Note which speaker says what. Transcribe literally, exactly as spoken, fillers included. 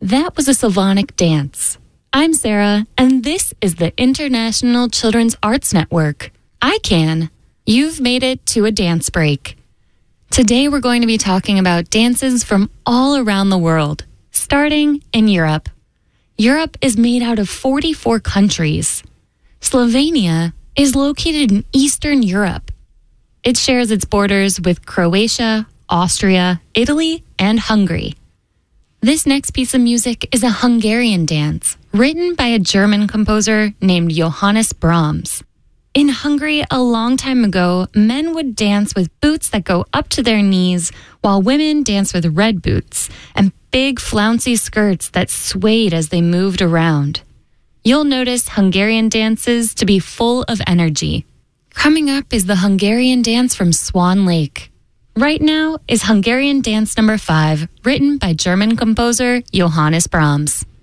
Speaker 1: That was a Slavonic dance. I'm Sarah, and this is the International Children's Arts Network. I can. You've made it to a dance break. Today we're going to be talking about dances from all around the world, starting in Europe. Europe is made out of forty-four countries. Slovenia is located in Eastern Europe. It shares its borders with Croatia, Austria, Italy, and Hungary. This next piece of music is a Hungarian dance, written by a German composer named Johannes Brahms. In Hungary, a long time ago, men would dance with boots that go up to their knees, while women dance with red boots and big flouncy skirts that swayed as they moved around. You'll notice Hungarian dances to be full of energy. Coming up is the Hungarian dance from Swan Lake. Right now is Hungarian dance number five, written by German composer Johannes Brahms.